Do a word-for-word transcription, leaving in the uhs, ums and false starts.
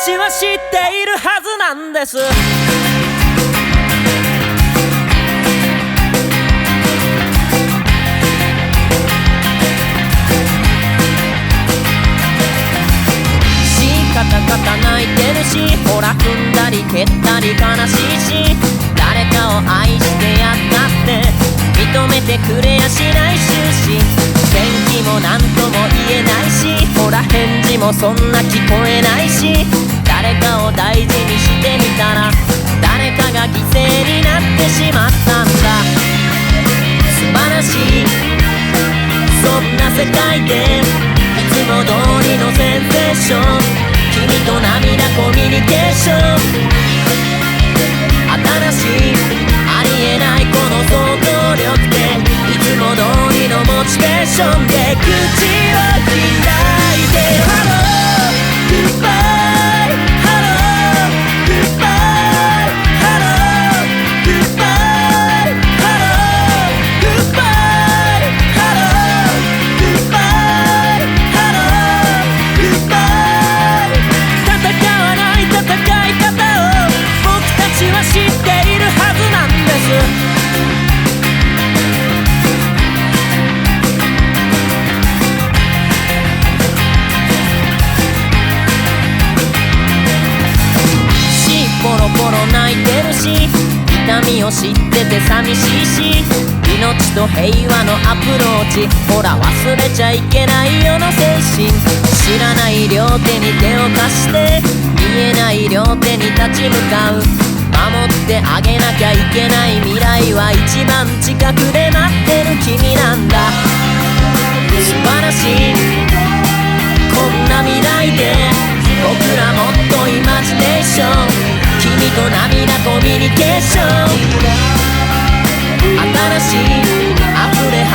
ちは知っているはずなんです。カタカタ泣いてるし、ほら踏んだり蹴ったり悲しいし、誰かを愛してやったって認めてくれやしない終始、天気も何とも言えないし、ほら返事もそんな聞こえないし、誰かを大事にしてみたら誰かが犠牲になってしまったんだ。素晴らしいそんな世界でいつも通りのセンセーション、君と涙コミュニケーション、新しいありえないこの想像力でいつも通りのモチベーションで口を開いてハローグッバイハローグッバイハローグッバイハローグッバイハローグッバイハローグッバイ、戦わない戦い方を僕たちは知っているはずなんです。ポロポロ泣いてるし、痛みを知ってて寂しいし、命と平和のアプローチ、ほら忘れちゃいけないよの精神、知らない両手に手を貸して見えない両手に立ち向かう、守ってあげなきゃいけない未来は一番近くで待ってる君なんだ。素晴らしいこんな未来で僕らもっとイマジネーション、君と涙コミュニケーション、新しい溢れ